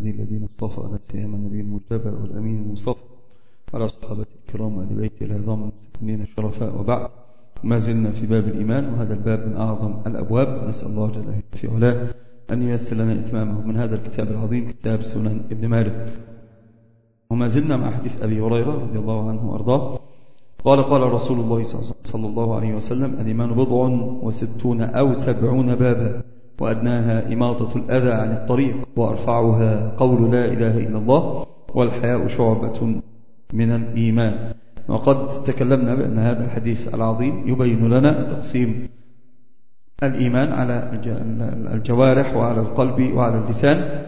عباده الذين اصطفى لا سيما النبي المجتبى والأمين المصطفى على صحابة الكرام وآل بيته العظام المستثمرين الشرفاء. وبعد، ما زلنا في باب الإيمان، وهذا الباب من أعظم الأبواب. نسأل الله جل في علاه أن ييسر لنا إتمامه من هذا الكتاب العظيم، كتاب سنن ابن ماجه. وما زلنا مع حديث أبي هريرة رضي الله عنه وأرضاه قال رسول الله صلى الله عليه وسلم: الإيمان 60 أو 70 بابا، وأدناها إماطة الأذى عن الطريق، وأرفعها قول لا إله إلا الله، والحياء شعبة من الإيمان. وقد تكلمنا بأن هذا الحديث العظيم يبين لنا تقسيم الإيمان على الجوارح وعلى القلب وعلى اللسان،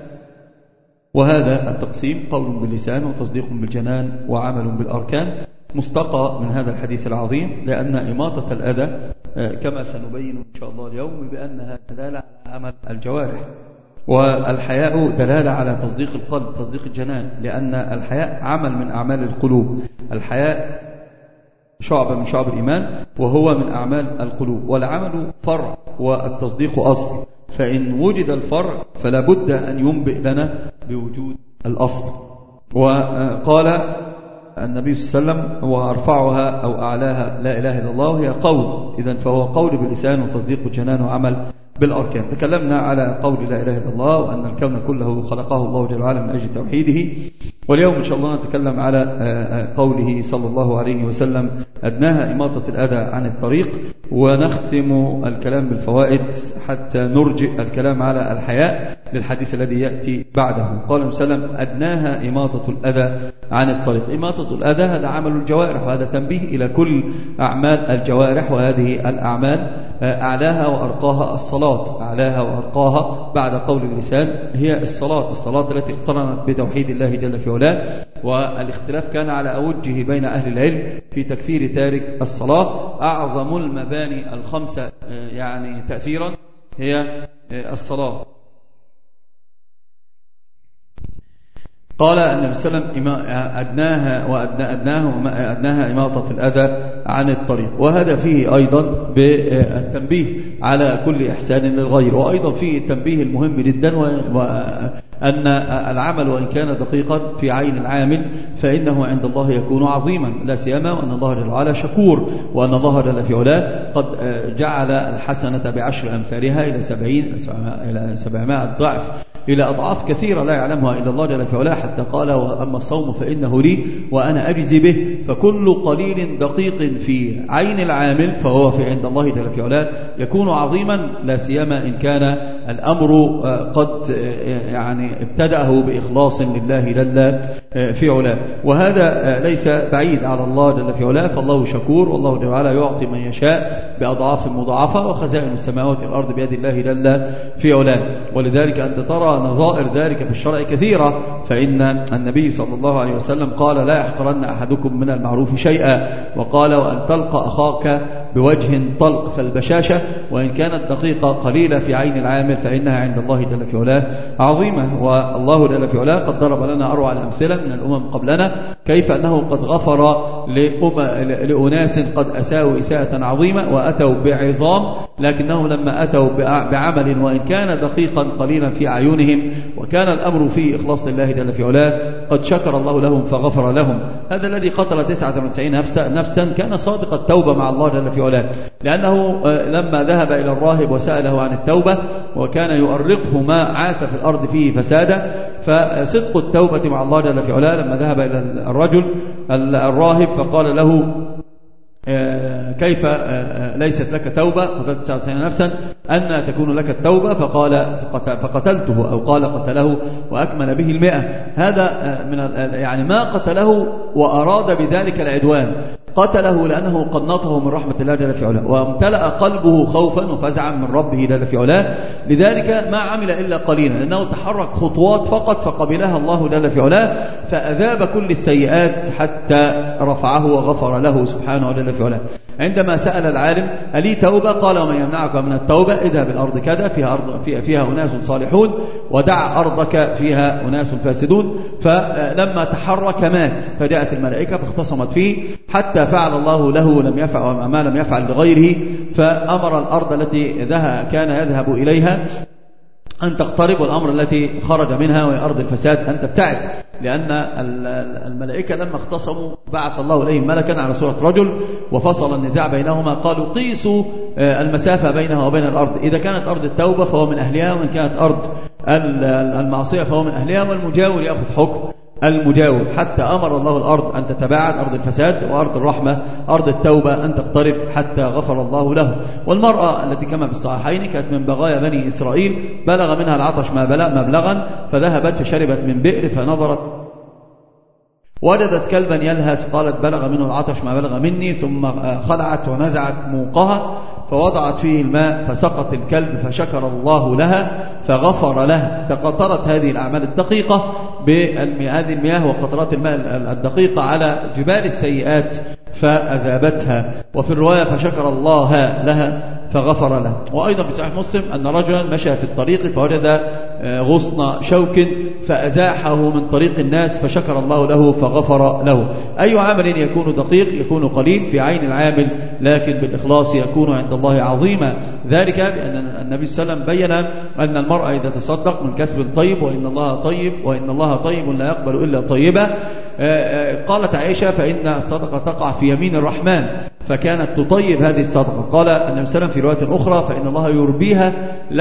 وهذا التقسيم قول باللسان وتصديق بالجنان وعمل بالأركان، مستقى من هذا الحديث العظيم، لأن إماطة الأذى كما سنبين إن شاء الله اليوم بأنها دلالة على عمل الجوارح، والحياء دلالة على تصديق القلب، تصديق الجنان، لأن الحياء عمل من أعمال القلوب. الحياء شعبة من شعب الإيمان، وهو من أعمال القلوب، والعمل فرع والتصديق أصل، فإن وجد الفرع فلا بد أن ينبئ لنا بوجود الأصل. وقال النبي صلى الله عليه وسلم: وأرفعها أو أعلاها لا إله إلا الله، وهي قول، إذن فهو قول باللسان وتصديق الجنان وعمل بالأركان. تكلمنا على قول لا إله إلا الله، وأن الكون كله خلقه الله جل وعلا من أجل توحيده. واليوم إن شاء الله نتكلم على قوله صلى الله عليه وسلم: أدناها إماطة الأذى عن الطريق، ونختم الكلام بالفوائد حتى نرجئ الكلام على الحياء للحديث الذي يأتي بعده. قال وسلم: أدناها إماطة الأذى عن الطريق. إماطة الأذى هذا عمل الجوارح، وهذا تنبيه إلى كل أعمال الجوارح، وهذه الأعمال أعلاها وأرقاها الصلاة، أعلاها وأرقاها بعد قول اللسان هي الصلاة التي اقترنت بتوحيد الله جل في علاه. والاختلاف كان على أوجه بين أهل العلم في تكفير تارك الصلاة. أعظم المباني الخمسة يعني تأثيرا هي الصلاة. قال النبي صلى الله عليه وسلم: أدناها إماطة الأذى عن الطريق. وهذا فيه أيضا بالتنبيه على كل إحسان للغير، وأيضا فيه التنبيه المهم جدا، وأن العمل وإن كان دقيقا في عين العامل فإنه عند الله يكون عظيما، لا سيما وأن الله جل وعلا شكور، وأن الله جل في علاه قد جعل الحسنة ب10 أمثالها إلى 700 ضعف، إلى أضعاف كثيرة لا يعلمها إلا الله جل في علاه، حتى قال: وأما الصوم فإنه لي وأنا أجزي به. فكل قليل دقيق في عين العامل فهو في عند الله جل في علاه يكون عظيما، لا سيما إن كان الأمر قد يعني ابتدأه بإخلاص لله جل في علاه. وهذا ليس بعيد على الله جل في علاه، فالله شكور، والله جل وعلا يعطي من يشاء بأضعاف مضاعفة، وخزائن السماوات والأرض بيد الله جل في علاه. ولذلك أنت ترى نظائر ذلك في الشرع كثيرة، فإن النبي صلى الله عليه وسلم قال: لا يحقرن أحدكم من المعروف شيئا، وقال: وأن تلقى أخاك بوجه طلق. فالبشاشة وإن كانت دقيقة قليلة في عين العامل فإنها عند الله جل في علاه عظيمة. والله جل في علاه قد ضرب لنا أروع الأمثلة من الأمم قبلنا، كيف أنه قد غفر لأناس قد أساءوا إساءة عظيمة وأتوا بعظام، لكنهم لما أتوا بعمل وإن كان دقيقا قليلا في أعينهم وكان الأمر فيه إخلاص لله جل في علاه قد شكر الله لهم فغفر لهم. هذا الذي قتل 99 نفسا كان صادق التوبة مع الله جل في علاه، لأنه لما ذهب إلى الراهب وسأله عن التوبة وكان يؤرقه ما عاث في الأرض فيه فسادا، فصدق التوبة مع الله جل في علاه لما ذهب إلى الرجل الراهب فقال له: كيف ليست لك توبة؟ قتلت 99 نفسا، أن تكون لك التوبة؟ فقال: فقتلته، أو قال قتله وأكمل به 100. هذا من يعني ما قتله وأراد بذلك العدوان، قتله لأنه قنطه من رحمة الله جل في علاه، وامتلأ قلبه خوفا وفزعا من ربه جل في علاه، لذلك ما عمل إلا قليلا، لأنه تحرك خطوات فقط فقبلها الله جل في علاه، فأذاب كل السيئات حتى رفعه وغفر له سبحانه وجل في علاه. عندما سأل العالم: ألي توبة؟ قال: ومن يمنعك من التوبة؟ اذهب الأرض كذا فيها أناس صالحون، ودع أرضك فيها أناس فاسدون. فلما تحرك مات، فجاءت الملائكة فاختصمت فيه حتى فعل الله له لم يفعل ما لم يفعل لغيره، فأمر الأرض التي كان يذهب إليها أن تقترب، والأمر التي خرج منها وهي أرض الفساد أن تبتعد، لأن الملائكة لما اختصموا بعث الله إليهم ملكا على صورة رجل وفصل النزاع بينهما، قالوا قيسوا المسافة بينها وبين الأرض، إذا كانت أرض التوبة فهو من أهلها، وإن كانت أرض المعصية فهو من أهلها، والمجاور يأخذ حكم المجاور، حتى أمر الله الأرض أن تتباعد، أرض الفساد، وأرض الرحمة أرض التوبة أن تقترب حتى غفر الله له. والمرأة التي كما بالصحيحين كانت من بغايا بني إسرائيل، بلغ منها العطش مبلغا، فذهبت فشربت من بئر، فنظرت وجدت كلبا يلهث، قالت بلغ منه العطش ما بلغ مني، ثم خلعت ونزعت موقها فوضعت فيه الماء فسقط الكلب، فشكر الله لها فغفر له. فقطرت هذه الأعمال الدقيقة بهذه المياه وقطرات الماء الدقيقة على جبال السيئات فأذابتها. وفي الرواية فشكر الله لها فغفر له. وأيضا في صحيح مسلم أن رجلا مشى في الطريق فوجد غصن شوك فأزاحه من طريق الناس فشكر الله له فغفر له. أي عمل يكون دقيق يكون قليل في عين العامل، لكن بالإخلاص يكون عند الله عظيما. ذلك بأن النبي صلى الله عليه وسلم بيّن أن المرء إذا تصدق من كسب طيب وإن الله طيب لا يقبل إلا طيبا. قالت عائشة فإن الصدقة تقع في يمين الرحمن، فكانت تطيب هذه الصدقة. قال النبي صلى الله عليه وسلم في رواية أخرى فإن الله يربيها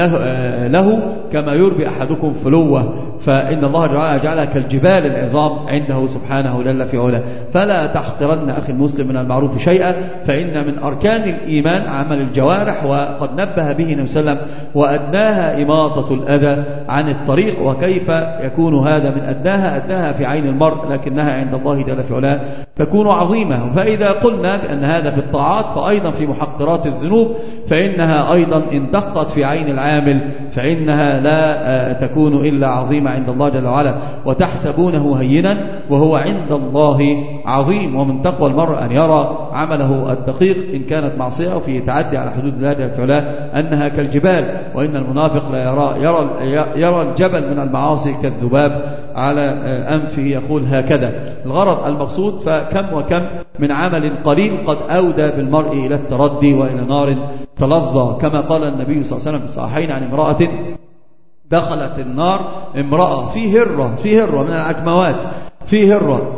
له كما يربي أحدكم فلوة، فإن الله جعلها كالجبال العظام عنده سبحانه جل في علاه. فلا تحقرن أخي المسلم من المعروف شيئا، فإن من أركان الإيمان عمل الجوارح، وقد نبه به النبي صلى الله عليه وسلم وأدناها إماطة الأذى عن الطريق. وكيف يكون هذا من أدناها في عين المرء، لكنها عند الله جل في علاه تكون عظيمة. فإذا قلنا بأن هذا في الطاعات، فأيضا في محقرات الذنوب فإنها أيضا إن دقت في عين العامل فإنها لا تكون إلا عظيمة عند الله جل وعلا. وتحسبونه هينا وهو عند الله عظيم. ومن تقوى المرء أن يرى عمله الدقيق إن كانت معصية وفيه تعدي على حدود الله جل في علاه أنها كالجبال، وإن المنافق لا يرى الجبل من المعاصي كالذباب على أنفه يقول هكذا. الغرض المقصود، فكم وكم من عمل قليل قد أودى بالمرء إلى التردي وإلى نار تلظى، كما قال النبي صلى الله عليه وسلم في الصحيحين عن امرأة دخلت النار، امرأة في هرة من العكموات، في هرة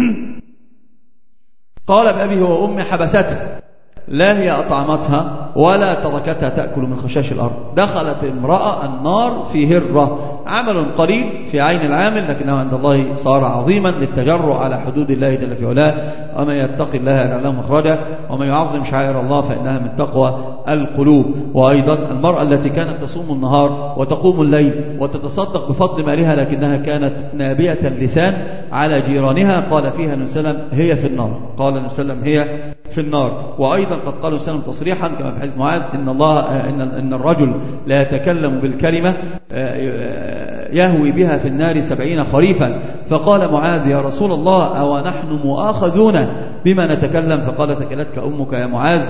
قال بأبيه وأمي حبستها، لا هي أطعمتها ولا تركتها تأكل من خشاش الأرض. دخلت امرأة النار في هرة، عمل قليل في عين العامل لكنه عند الله صار عظيما للتجرؤ على حدود الله جل في علاه. ومن يتقي الله يجعل له مخرجا ومن يعظم شعائر الله فإنها من تقوى القلوب. وأيضا المرأة التي كانت تصوم النهار وتقوم الليل وتتصدق بفضل مالها لكنها كانت نابية اللسان على جيرانها، قال فيها النبي صلى الله عليه وسلم هي في النار، قال النبي صلى الله عليه وسلم هي في النار. وأيضا قد قال النبي صلى الله عليه وسلم تصريحا كما في حديث معاذ إن الرجل لا يتكلم بالكلمة يهوي بها في النار 70 خريفا. فقال معاذ يا رسول الله أو نحن مؤاخذون بما نتكلم؟ فقال ثكلتك أمك يا معاذ،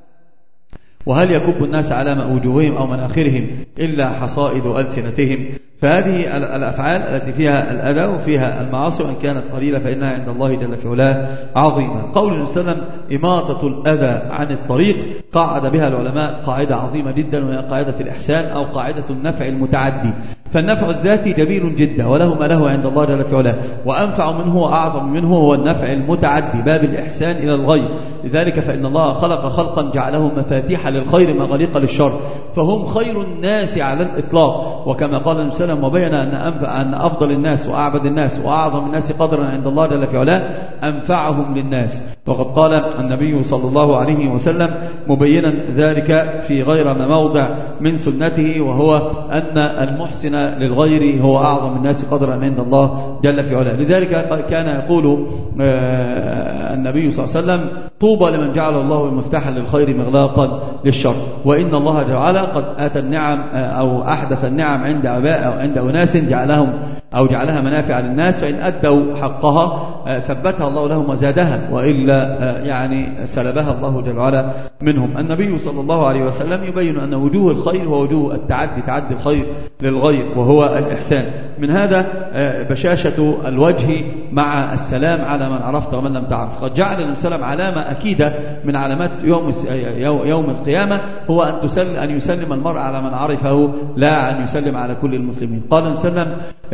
وهل يكب الناس على وجوههم أو مناخرهم إلا حصائد ألسنتهم. فهذه الأفعال التي فيها الأذى وفيها المعاصي وإن كانت قليلة فإنها عند الله جل في علاه عظيمة. قول النبي صلى الله عليه وسلم إماطة الأذى عن الطريق قاعد بها العلماء قاعدة عظيمة جدا، وهي قاعدة الإحسان أو قاعدة النفع المتعدي. فالنفع الذاتي جميل جدا وله ما له عند الله جل في علاه، وأنفع منه وأعظم منه هو النفع المتعدي باب الإحسان إلى الغير. لذلك فإن الله خلق خلقا جعلهم مفاتيح للخير مغاليق للشر، فهم خير الناس على الإطلاق. وكما قال النبي صلى الله عليه وسلم وبين أن أفضل الناس وأعبد الناس وأعظم الناس قدرا عند الله جل في علاه أنفعهم للناس. وقد قال النبي صلى الله عليه وسلم مبينا ذلك في غير ما موضع من سنته، وهو أن المحسن للغير هو أعظم الناس قدرا عند الله جل في علاه. لذلك كان يقول النبي صلى الله عليه وسلم طوبى لمن جعل الله مفتاحا للخير مغلاقا للشر. وإن الله جل وعلا قد آتى النعم أو أحدث النعم عند أباء أو عند أناس جعلها منافع للناس، فإن أدوا حقها ثبتها الله لهم وزادها، وإلا يعني سلبها الله جل وعلا منهم. النبي صلى الله عليه وسلم يبين أن وجوه الخير ووجوه التعدي، تعدي الخير للغير وهو الإحسان. من هذا بشاشة الوجه مع السلام على من عرفت ومن لم تعرف. قد جعل السلام علامة أكيدة من علامات يوم القيامة، هو أن يسلم المرء على من عرفه، لا أن يسلم على كل المسلمين. قال وسلم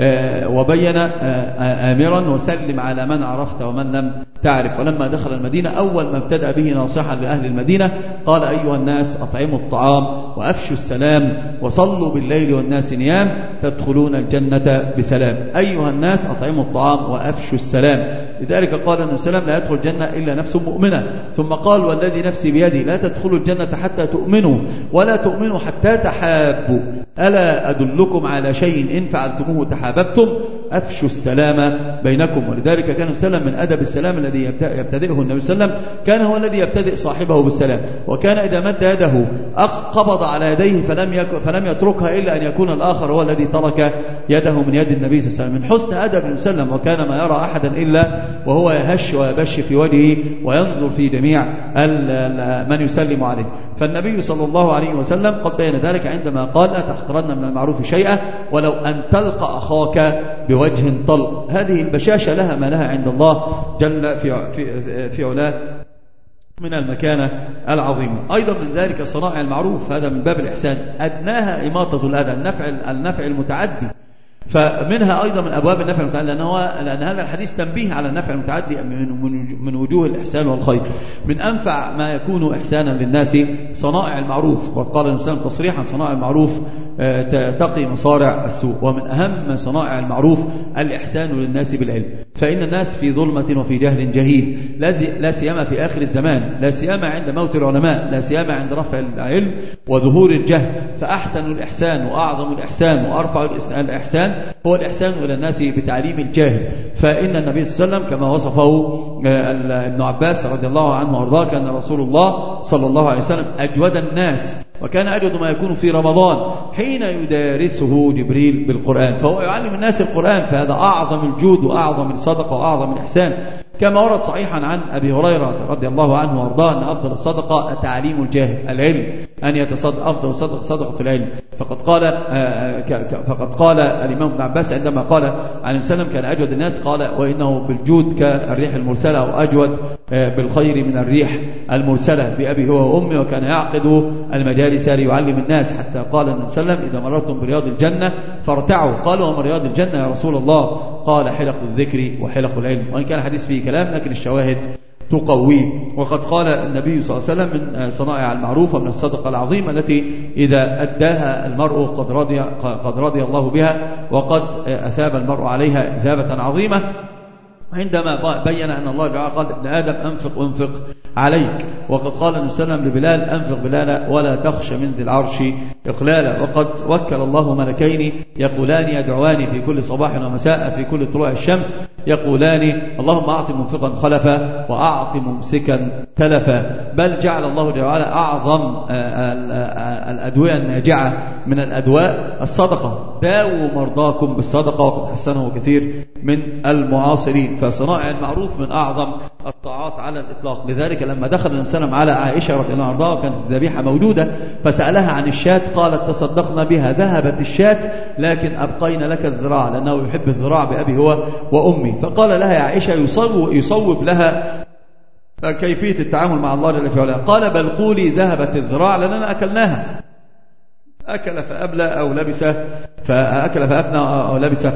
وبين آمرا وسلم على من عرفت ومن لم تعرف. ولما دخل المدينة أول ما ابتدأ به ناصحا لأهل المدينة قال أيها الناس أطعموا الطعام وأفشوا السلام وصلوا بالليل والناس نيام تدخلون الجنة بسلام. أيها الناس أطعموا الطعام وأفشوا السلام. لذلك قال النبي صلى الله عليه وسلم لا يدخل الجنة إلا نفس مؤمنة. ثم قال والذي نفسي بيدي لا تدخلوا الجنة حتى تؤمنوا ولا تؤمنوا حتى تحابوا. ألا أدلكم على شيء إن فعلتموه تحاببتم؟ أفشوا السلام بينكم. ولذلك كان السلام من أدب السلام الذي يبتدئه النبي صلى الله عليه وسلم، كان هو الذي يبتدئ صاحبه بالسلام، وكان إذا مد يده قبض على يديه فلم يتركها إلا أن يكون الآخر هو الذي ترك يده من يد النبي صلى الله عليه وسلم. من حسن أدب النبي صلى الله عليه وسلم، وكان ما يرى أحدا إلا وهو يهش ويبش في وجهه وينظر في جميع من يسلم عليه. فالنبي صلى الله عليه وسلم قد بين ذلك عندما قال لا تحقرن من المعروف شيئا ولو أن تلقى أخاك بوجه طلق. هذه البشاشة لها ما لها عند الله جل في علاه من المكانة العظيمة. أيضا من ذلك صنائع المعروف، هذا من باب الإحسان، أدناها إماطة الأذى، النفع المتعدي. فمنها أيضا من أبواب النفع المتعدي، لأن هذا الحديث تنبيه على النفع المتعدي من وجوه الإحسان والخير. من أنفع ما يكون إحسانا للناس صنائع المعروف، وقال الإنسان تصريحا صنائع المعروف تقي مصارع السوء. ومن أهم صنائع المعروف الإحسان للناس بالعلم، فإن الناس في ظلمة وفي جهل جهيل، لا سيما في آخر الزمان، لا سيما عند موت العلماء، لا سيما عند رفع العلم وظهور الجهل. فأحسن الإحسان وأعظم الإحسان وأرفع الإحسان هو الإحسان إلى الناس بتعليم الجاهل. فإن النبي صلى الله عليه وسلم كما وصفه ابن عباس رضي الله عنه وارضاه كان رسول الله صلى الله عليه وسلم أجود الناس، وكان أجود ما يكون في رمضان حين يدارسه جبريل بالقرآن، فهو يعلم الناس القرآن، فهذا أعظم الجود وأعظم الصدقة وأعظم الإحسان. كما ورد صحيحا عن أبي هريرة رضي الله عنه وارضاه أن أفضل الصدقة تعليم الجاهل، العلم، أن يتصدق أفضل صدقة العلم. فقد قال الإمام ابن عباس عندما قال عن وسلم كان أجود الناس، قال وإنه بالجود كالريح المرسلة، أو أجود بالخير من الريح المرسلة بأبي هو وأمي. وكان يعقد المجالس ليعلم الناس، حتى قال النبي صلى الله عليه وسلم إذا مررتم برياض الجنة فارتعوا. قالوا وما رياض الجنة يا رسول الله؟ قال حلق الذكر وحلق العلم. وإن كان الحديث فيه كلام لكن الشواهد تقويه. وقد قال النبي صلى الله عليه وسلم من صنائع المعروف ومن الصدقة العظيمة التي إذا أداها المرء قد رضي الله بها وقد أثاب المرء عليها إثابة عظيمة، عندما بين أن الله تعالى قال ابن آدم أنفق عليك. وقد قال النبي صلى الله عليه وسلم لبلال أنفق بلالا ولا تخش من ذي العرش إقلالا. وقد وكل الله ملكين يقولان يدعوان في كل صباح ومساء في كل طلوع الشمس يقولان اللهم أعط منفقا خلفا وأعط ممسكا تلفا. بل جعل الله جل وعلا أعظم الأدوية الناجعة من الأدواء الصدقة، داووا مرضاكم بالصدقة، وقد حسنه كثير من المعاصرين. فصنائع المعروف من أعظم الطاعات على الإطلاق. لذلك لما دخل الإنسان على عائشة رضي الله عنها كانت الذبيحة موجودة فسألها عن الشاة، قالت تصدقنا بها، ذهبت الشاة لكن أبقينا لك الذراع، لأنه يحب الذراع بأبي هو وأمي. فقال لها يا عائشة يصوب لها كيفية التعامل مع الله جل وعلا. قال بل قولي ذهبت الذراع لأننا أكلناها، أكل فأبلى أو لبس فأكل فأبنى أو لبس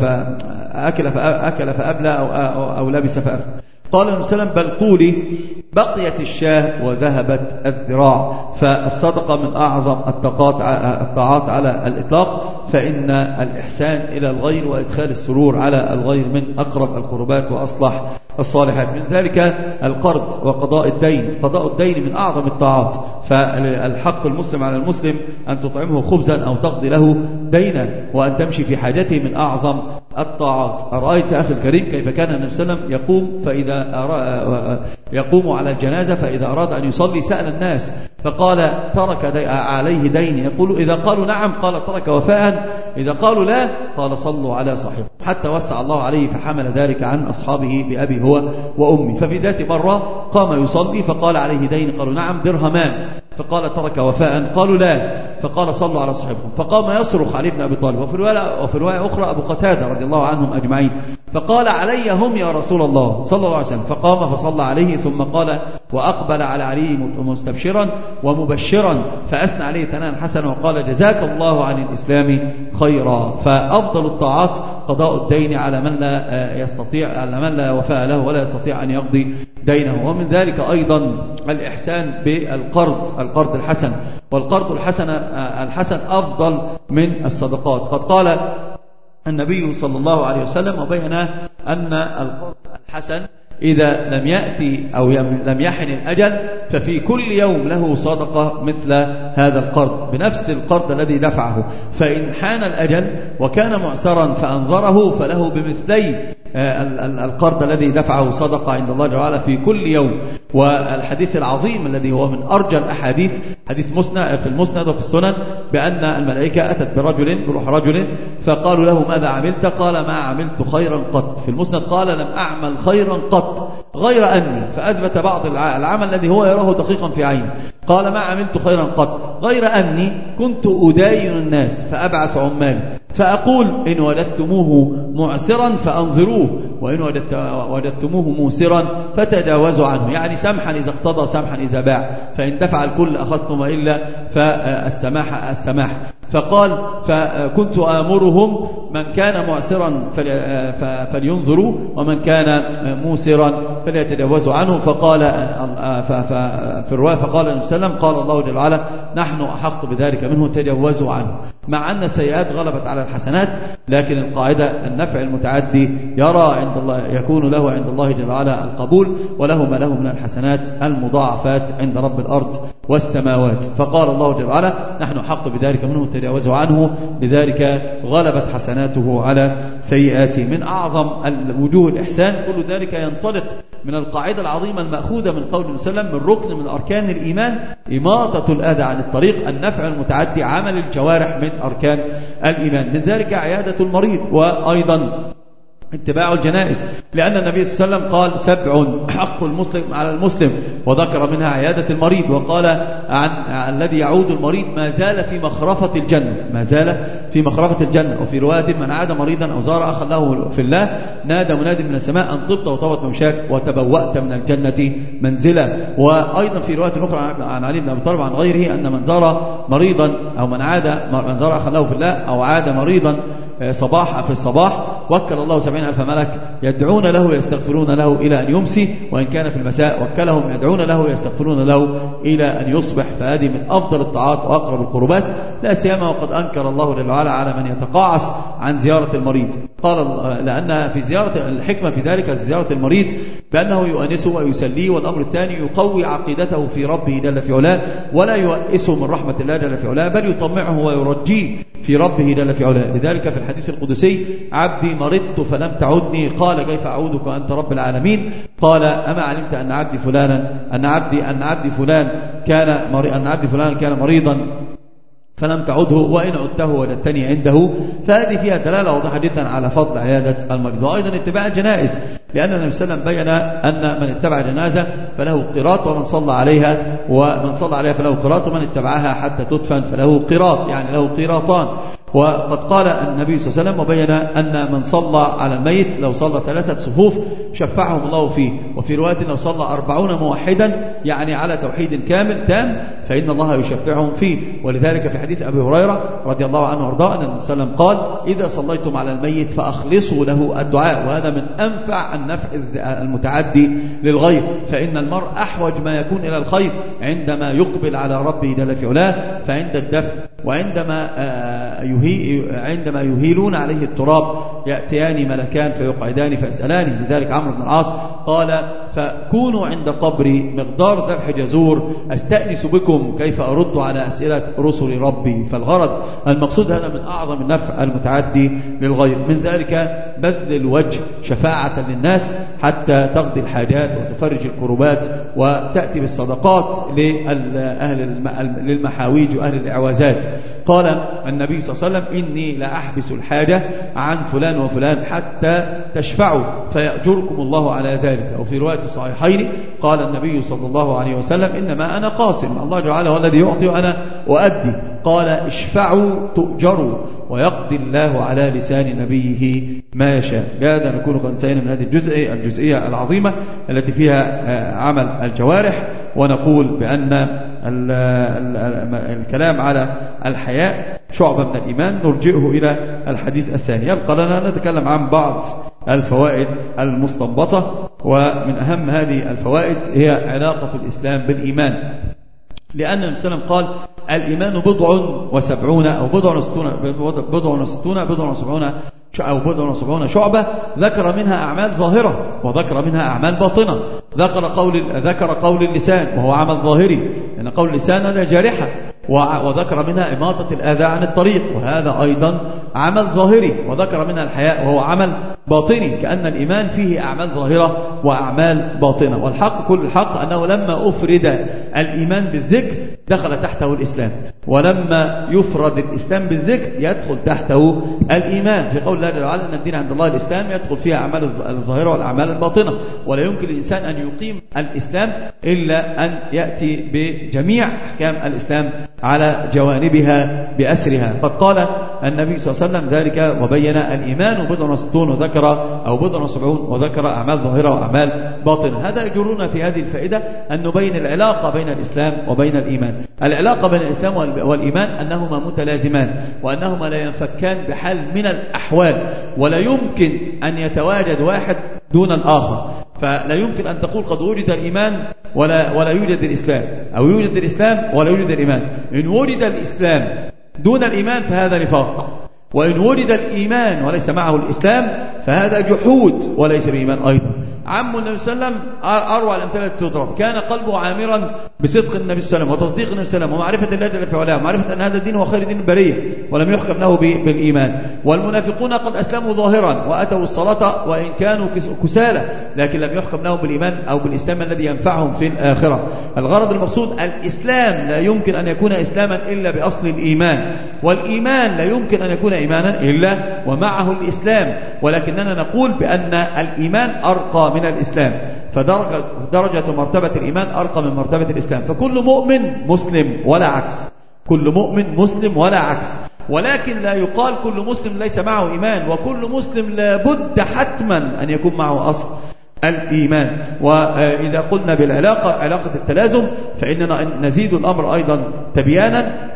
فأكل فأبلى أو لبس فأفنى. قال النبي صلى الله عليه وسلم بل قولي بقيت الشاة وذهبت الذراع. فالصدقة من أعظم الطاعات على الإطلاق، فإن الإحسان إلى الغير وإدخال السرور على الغير من أقرب القربات وأصلح الصالحات. من ذلك القرض وقضاء الدين. قضاء الدين من أعظم الطاعات، فالحق المسلم على المسلم أن تطعمه خبزا أو تقضي له دينا وأن تمشي في حاجته من أعظم الطاعات. أرأيت أخي الكريم كيف كان النبي صلى الله عليه وسلم يقوم يقوم على الجنازة فإذا أراد أن يصلي سأل الناس فقال ترك عليه دين، يقول إذا قالوا نعم قال ترك وفاء، إذا قالوا لا قال صلوا على صاحبه، حتى وسع الله عليه فحمل ذلك عن أصحابه بأبي هو وأمي. ففي ذات مرة قام يصلي فقال عليه دين، قالوا نعم درهمان، فقال ترك وفاء، قالوا لا، فقال صلوا على صاحبكم. فقام يصرخ علي بن أبي طالب. وفي رواية أخرى أبو قتادة رضي الله عنهم أجمعين، فقال علي هم يا رسول الله صلى الله عليه وسلم، فقام فصلى عليه ثم قال وأقبل على علي مستبشرا ومبشرا فأثنى عليه ثناء حسنا وقال جزاك الله عن الإسلام خيرا. فأفضل الطاعات قضاء الدين على من لا يستطيع، على من لا وفاء له ولا يستطيع أن يقضي دينه. ومن ذلك أيضا الإحسان بالقرض الحسن، والقرض الحسن أفضل من الصدقات. قد قال النبي صلى الله عليه وسلم وبين أن القرض الحسن إذا لم يأتي أو لم يحن الأجل ففي كل يوم له صدقة مثل هذا القرض بنفس القرض الذي دفعه، فإن حان الأجل وكان معسرا فأنظره فله بمثلي القرض الذي دفعه صدقة عند الله تعالى في كل يوم. والحديث العظيم الذي هو من أرجى الأحاديث حديث في المسند وفي السنن بأن الملائكة أتت بروح رجل فقالوا له ماذا عملت؟ قال ما عملت خيرا قط. في المسند قال لم أعمل خيرا قط غير أني، فأثبت بعض العمل الذي هو يراه دقيقا في عينه، قال ما عملت خيرا قط غير أني كنت أداين الناس فأبعث عمالي فأقول إن وجدتموه معسرا فأنظروه وإن وجدتموه موسرا فتجاوزوا عنه، يعني سمحا إذا اقتضى سمحا إذا باع، فإن دفع الكل أخذتم وإلا فالسماح. فقال فكنت آمرهم من كان معسرا فلينظروا ومن كان موسرا فليتجاوزوا عنه. فقال في الرواية فقال النبي صلى الله عليه وسلم قال الله جل وعلا نحن أحق بذلك منه تجاوزوا عنه، مع أن السيئات غلبت على الحسنات، لكن القاعدة النفع المتعدي يرى عند الله يكون له عند الله جل وعلا القبول، وله ما له من الحسنات المضاعفات عند رب الأرض والسماوات. فقال الله جل وعلا نحن حق بذلك منه تجاوزوا عنه، لذلك غلبت حسناته على سيئاته. من أعظم وجوه الإحسان كل ذلك ينطلق من القاعدة العظيمة المأخوذة من قول النبي صلى الله عليه وسلم من ركن من أركان الإيمان إماطة الأذى عن الطريق، النفع المتعدي عمل الجوارح من أركان الإيمان. من ذلك عيادة المريض، وأيضا اتباع الجنائز، لأن النبي صلى الله عليه وسلم قال 7 حق المسلم على المسلم، وذكر منها عيادة المريض، وقال عن الذي يعود المريض ما زال في مخرفة الجنة، ما زال في مخرفة الجنة. وفي رواية من عاد مريضا أو زار أخا له في الله نادى مناد من السماء أن طبت وطبت ممشاك وتبوأت من الجنة منزلا. وأيضا في رواية أخرى عن علي بن أبي طالب عن غيره أن من زار مريضا أو من زار أخا له في الله أو عاد مريضا في الصباح وكل الله 70,000 ملك يدعون له يستغفرون له إلى أن يمسي، وإن كان في المساء وكلهم يدعون له يستغفرون له إلى أن يصبح. فهذه من أفضل الطاعات وأقرب القربات، لا سيما وقد أنكر الله جل وعلا على من يتقاعس عن زيارة المريض. قال لأن في زيارة الحكمة في ذلك زيارة المريض بأنه يؤنسه ويسليه، والأمر الثاني يقوي عقيدته في ربه جل في علاه، ولا يؤسه من رحمة الله جل في علاه، بل يطمعه ويرجيه في ربه جل في علاه. لذلك في الحديث القدسي عبدي مرضت فلم تعدني، قال كيف أعودك وأنت رب العالمين؟ قال أما علمت أن عبدي فلان كان مريضا فلم تعده وإن عدته وجدتني عنده. فهذه فيها دلالة واضحة جدا على فضل عيادة المريض. وأيضا اتباع الجنائز، لأن النبي صلى الله عليه وسلم بين أن من اتبع جنازة فله قيراط، ومن صلى عليها فله قيراط، ومن اتبعها حتى تدفن فله قيراط، يعني له قيراطان. وقد قال النبي صلى الله عليه وسلم وبين أن من صلى على الميت لو صلى 3 صفوف شفعهم الله فيه، وفي رواية لو صلى 40 موحدا يعني على توحيد كامل تام فإن الله يشفعهم فيه. ولذلك في حديث أبي هريرة رضي الله عنه وارضاه أن النبي صلى الله عليه وسلم قال إذا صليتم على الميت فأخلصوا له الدعاء، وهذا من أنفع النفع المتعدي للغير، فإن المرء أحوج ما يكون إلى الخير عندما يقبل على ربه جل في علاه، فعند الدفن وعندما يهيلون عليه التراب يأتيان ملكان فيقعدان فيسألانه. لذلك عمرو عمرو بن العاص قال فكونوا عند قبري مقدار ذبح جزور أستأنس بكم كيف أرد على أسئلة رسل ربي. فالغرض المقصود هذا من أعظم النفع المتعدي للغير، من ذلك بذل الوجه شفاعة للناس حتى تقضي الحاجات وتفرج الكربات وتأتي بالصدقات للمحاويج وأهل الإعوازات. قال النبي صلى الله عليه وسلم إني لأحبس الحاجة عن فلان وفلان حتى تشفعوا فيأجركم الله على ذلك. وفي رواية الصحيحين قال النبي صلى الله عليه وسلم إنما أنا قاسم، الله جعله هو الذي يعطي وأنا أؤدي. قال اشفعوا تؤجروا ويقضي الله على لسان نبيه ما يشاء. بهذا نكون قد انتهينا من هذه الجزئية العظيمة التي فيها عمل الجوارح، ونقول بأن الكلام على الحياء شعبة من الإيمان نرجئه إلى الحديث الثاني. يبقى لنا نتكلم عن بعض الفوائد المستنبطة، ومن أهم هذه الفوائد هي علاقة الإسلام بالإيمان، لأن النبي صلى الله عليه وسلم قال الإيمان 77 أو 77 شعبة، ذكر منها أعمال ظاهرة وذكر منها أعمال باطنة. ذكر قول اللسان وهو عمل ظاهري لأن قول اللسان لا جارحة، وذكر منها إماطة الأذى عن الطريق وهذا أيضا عمل ظاهري، وذكر منها الحياء وهو عمل باطني، كأن الإيمان فيه أعمال ظاهرة وأعمال باطنة. والحق كل الحق أنه لما أفرد الإيمان بالذكر دخل تحته الإسلام، ولما يفرد الإسلام بالذكر يدخل تحته الإيمان. في قول الله جل وعلا أن الدين عند الله الإسلام يدخل فيها أعمال الظاهرة والأعمال الباطنة، ولا يمكن الإنسان أن يقيم الإسلام إلا أن يأتي بجميع أحكام الإسلام على جوانبها بأسرها. قد قال النبي صلى الله عليه وسلم ذلك وبين الإيمان 60 وذكر أو 70 وذكر أعمال ظاهرة وأعمال باطنة. هذا يجرنا في هذه الفائدة أن نبين العلاقة بين الإسلام وبين الإيمان. العلاقة بين الإسلام والإيمان أنهما متلازمان، وأنهما لا ينفكان بحال من الأحوال، ولا يمكن أن يتواجد واحد دون الآخر. فلا يمكن أن تقول قد وجد الإيمان ولا يوجد الإسلام، أو يوجد الإسلام ولا يوجد الإيمان. إن وجد الإسلام دون الإيمان فهذا نفاق، وإن وجد الإيمان وليس معه الإسلام فهذا جحود وليس بإيمان أيضا. عم النبي صلى الله عليه وسلم أروع الأمثلة تضرب، كان قلبه عامرا بصدق النبي صلى الله عليه وسلم وتصديق النبي صلى الله عليه وسلم ومعرفة الله جل في علاه ومعرفة أن هذا الدين هو خير دين البرية ولم يحكم له بالإيمان. والمنافقون قد أسلموا ظاهرا وأتوا الصلاة وإن كانوا كسالى، لكن لم يحكم لهم بالإيمان أو بالإسلام الذي ينفعهم في الآخرة. الغرض المقصود الإسلام لا يمكن أن يكون إسلاما إلا بأصل الإيمان، والإيمان لا يمكن أن يكون إيمانا إلا ومعه الإسلام. ولكننا نقول بأن الإيمان أرقى من الإسلام، فدرجة مرتبة الإيمان أرقى من مرتبة الإسلام. فكل مؤمن مسلم ولا عكس، كل مؤمن مسلم ولا عكس. ولكن لا يقال كل مسلم ليس معه إيمان، وكل مسلم لابد حتما أن يكون معه أصل الإيمان. وإذا قلنا بالعلاقة علاقة التلازم فإننا نزيد الأمر أيضا تبيانا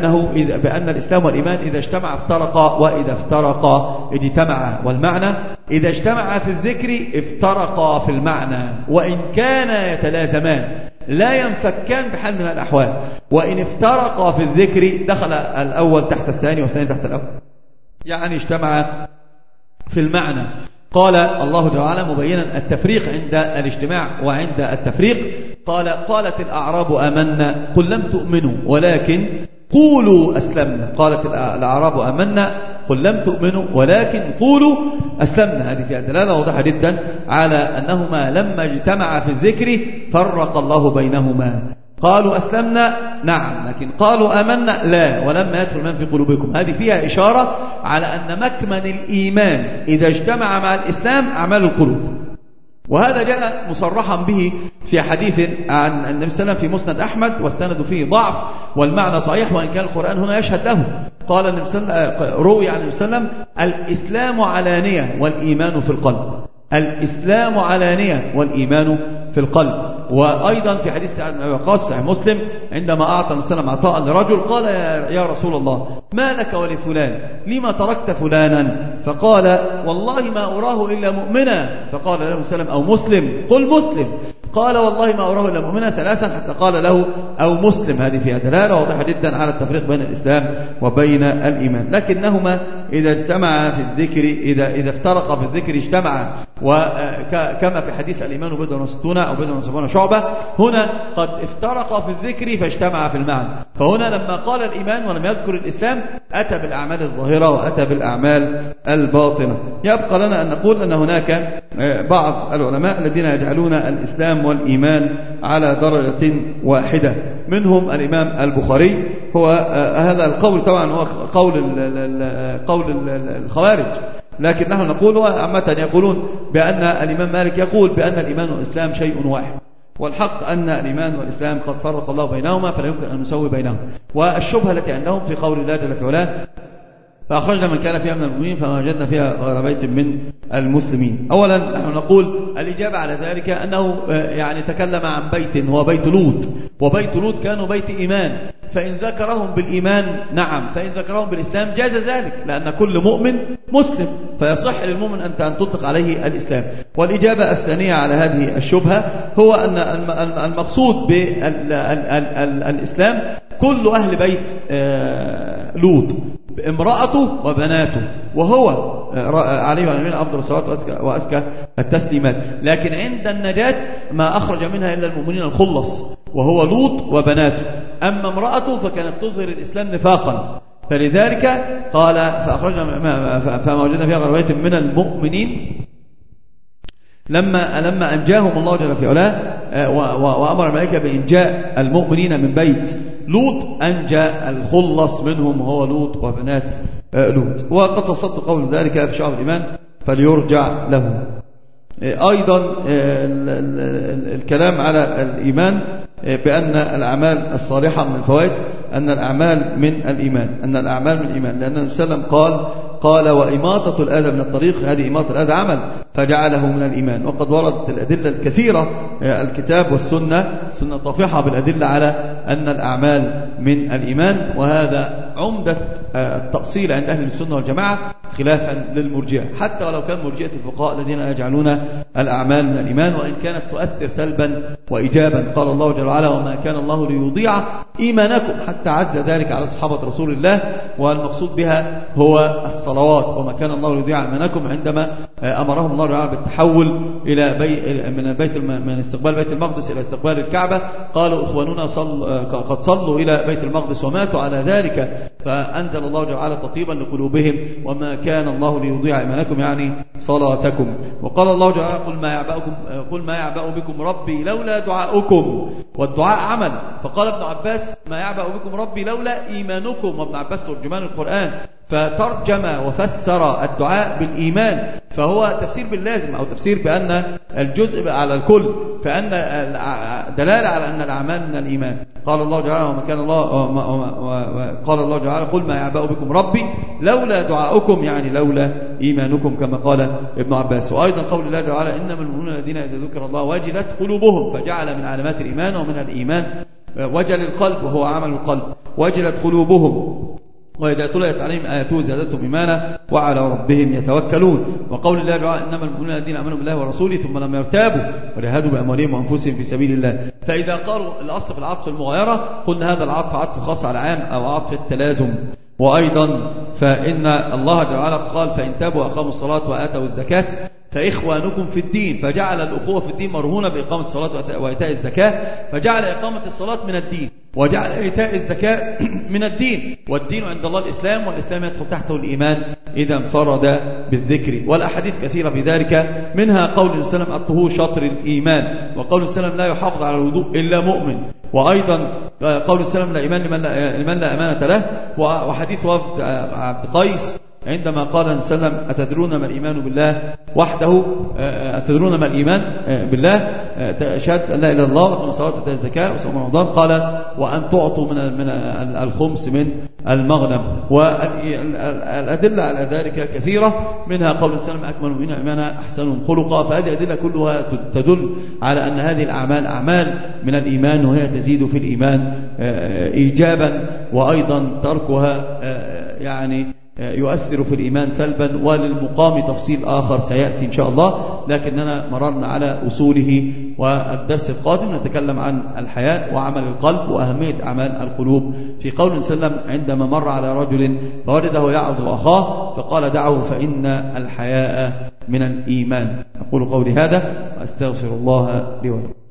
بأن الإسلام والإيمان إذا اجتمع افترقا وإذا افترقا اجتمعا. والمعنى إذا اجتمعا في الذكر افترقا في المعنى، وإن كانا يتلازمان لا ينفكان بحال من الأحوال. وإن افترقا في الذكر دخل الأول تحت الثاني والثاني تحت الأول، يعني اجتمع في المعنى. قال الله تعالى مبينا التفريق عند الاجتماع وعند التفريق، قالت الأعراب آمنا قل لم تؤمنوا ولكن قولوا أسلمنا. قالت الأعراب آمنا قل لم تؤمنوا ولكن قولوا أسلمنا. هذه فيها دلالة واضحة جدا على أنهما لما اجتمعا في الذكر فرق الله بينهما. قالوا أسلمنا نعم، لكن قالوا آمنا لا، ولما يدخل من في قلوبكم. هذه فيها إشارة على أن مكمن الإيمان إذا اجتمع مع الإسلام أعمال القلوب. وهذا جاء مصرحا به في حديث عن النبي صلى الله عليه وسلم في مسند أحمد، والسند فيه ضعف والمعنى صحيح وإن كان القرآن هنا يشهد له. قال النبي صلى الله عليه وسلم، روي عن النبي صلى الله عليه وسلم الإسلام علانية والإيمان في القلب. الإسلام علانية والإيمان في القلب. وأيضا في حديث سعد بن أبي وقاص صحيح مسلم عندما أعطى النبي صلى الله عليه وسلم عطاء لرجل قال يا رسول الله ما لك ولفلان لما تركت فلانا؟ فقال والله ما أراه إلا مؤمنا. فقال له النبي صلى الله عليه وسلم أو مسلم؟ قل مسلم. قال والله ما أراه إلا مؤمنا ثلاثا حتى قال له أو مسلم. هذه فيها دلالة واضحة جدا على التفريق بين الإسلام وبين الإيمان، لكنهما إذا اجتمع في الذكر إذا افترق في الذكر اجتمع، وكما في حديث الإيمان 60 أو 70 شعبة، هنا قد افترق في الذكر فاجتمع في المعنى. فهنا لما قال الإيمان ولم يذكر الإسلام أتى بالأعمال الظاهرة وأتى بالأعمال الباطنة. يبقى لنا أن نقول أن هناك بعض العلماء الذين يجعلون الإسلام والإيمان على درجة واحدة، منهم الإمام البخاري. هو هذا القول طبعا هو قول الخوارج، لكن نحن نقول عامة يقولون بأن الإمام مالك يقول بأن الإيمان والإسلام شيء واحد، والحق أن الإيمان والإسلام قد فرق الله بينهما فلا يمكن أن نسوي بينهما. والشبهة التي عندهم في قول الله جل وعلا فأخرجنا من كان فيها من المؤمنين فوجدنا فيها غير بيت من المسلمين. أولا نحن نقول الإجابة على ذلك أنه يعني تكلم عن بيت هو بيت لوط، وبيت لوط كانوا بيت إيمان، فإن ذكرهم بالإيمان نعم، فإن ذكرهم بالإسلام جاز ذلك، لأن كل مؤمن مسلم فيصح للمؤمن أن تطلق عليه الإسلام. والإجابة الثانية على هذه الشبهة هو أن المقصود بالإسلام كل أهل بيت لوط، امرأته وبناته، وهو عليه وعلى نبينا أفضل الصلاة وأزكى التسليمات. لكن عند النجاة ما أخرج منها إلا المؤمنين الخلص، وهو لوط وبناته. أما امرأته فكانت تظهر الإسلام نفاقا، فلذلك قال فما وجدنا فيها غير بيت من المؤمنين لما أنجاهم الله جل في علاه وأمر الملائكة بإنجاء المؤمنين من بيت لوط، أنجى الخلص منهم هو لوط وبنات لوط. وقد وصلت قول ذلك في شعب الإيمان فليرجع له. أيضا الكلام على الإيمان بأن الأعمال الصالحة من الفوائد أن الأعمال من الإيمان، لأن النبي صلى الله عليه وسلم قال وإماطة الأذى من الطريق، هذه إماطة الأذى عمل فجعله من الإيمان. وقد وردت الأدلة الكثيرة، الكتاب والسنة طافحة بالأدلة على أن الأعمال من الإيمان، وهذا عمدة التأصيل عند أهل السنة والجماعة خلافا للمرجئة، حتى ولو كان مرجئة الفقهاء الذين يجعلون الأعمال من الإيمان وإن كانت تؤثر سلبا وإيجابا. قال الله جل وعلا وما كان الله ليضيع إيمانكم، حتى عز ذلك على صحابة رسول الله، والمقصود بها هو الصلوات. وما كان الله ليضيع إيمانكم عندما أمرهم الله تعالى بالتحول إلى من استقبال بيت المقدس إلى استقبال الكعبة، قالوا إخواننا قد صلوا إلى بيت المقدس وماتوا على ذلك، فأنزل الله تعالى تطيبا لقلوبهم وما كان الله ليضيع إيمانكم يعني صلاتكم. وقال الله تعالى قل ما يعبأ بكم ربي لولا دعاؤكم، والدعاء عمل. فقال ابن عباس ما يعبأ بكم ربي لولا إيمانكم، وابن عباس ترجمان القرآن فترجم وفسر الدعاء بالإيمان، فهو تفسير باللازم أو تفسير بأن الجزء على الكل، فأن دلالة على أن الأعمال من الإيمان. قال الله تعالى وما كان الله قال الله تعالى قل ما يعبأ بكم ربي لولا دعاؤكم يعني لولا إيمانكم كما قال ابن عباس. وأيضا قول الله تعالى إنما المؤمنون الذين إذا ذكر الله وجلت قلوبهم، فجعل من علامات الإيمان ومن الإيمان وجل القلب وهو عمل القلب، وجلت قلوبهم وإذا تليت عليهم آياته زادتهم إيمانا وعلى ربهم يتوكلون. وقول الله تعالى إنما المؤمنون الذين آمنوا بالله ورسوله ثم لم يرتابوا وجاهدوا بأموالهم وأنفسهم في سبيل الله. فإذا قالوا الأصل في العطف المغايرة قلنا هذا العطف عطف خاص على عام أو عطف التلازم. وأيضا فإن الله تعالى قال فإن تابوا وأقاموا الصلاة وآتوا الزكاة فإخوانكم في الدين، فجعل الأخوة في الدين مرهونة بإقامة الصلاة وإيتاء الزكاة، فجعل إقامة الصلاة من الدين وجعل إيتاء الزكاة من الدين، والدين عند الله الإسلام، والإسلام يدخل تحته الإيمان إذا انفرد بالذكر. والأحاديث كثيرة في ذلك، منها قول النبي صلى الله عليه وسلم الطهور شطر الإيمان، وقول النبي صلى الله عليه وسلم لا يحافظ على الوضوء إلا مؤمن، وأيضا قول النبي صلى الله عليه وسلم لا إيمان لمن لا أمانة له. وحديث وفد عبد قيس عندما قال النبي صلى الله عليه وسلم أتدرون ما الإيمان بالله وحده، أتدرون ما الإيمان بالله، شهادة أن لا إله إلا الله وإقام الصلاة وإيتاء الزكاة وصوم رمضان، قال وأن تعطوا من الخمس من المغنم. والأدلة على ذلك كثيرة، منها قول النبي صلى الله عليه وسلم أكمل المؤمنين إيمانا أحسنهم خلقا. فهذه أدلة كلها تدل على أن هذه الأعمال أعمال من الإيمان، وهي تزيد في الإيمان إيجابا، وأيضا تركها يعني يؤثر في الإيمان سلبا. وللمقام تفصيل آخر سيأتي إن شاء الله، لكننا مررنا على أصوله والدرس القادم نتكلم عن الحياء وعمل القلب وأهمية أعمال القلوب. في قول سلم عندما مر على رجل فوجده يعظ أخاه فقال دعه فإن الحياء من الإيمان. أقول قولي هذا وأستغفر الله لي ولكم.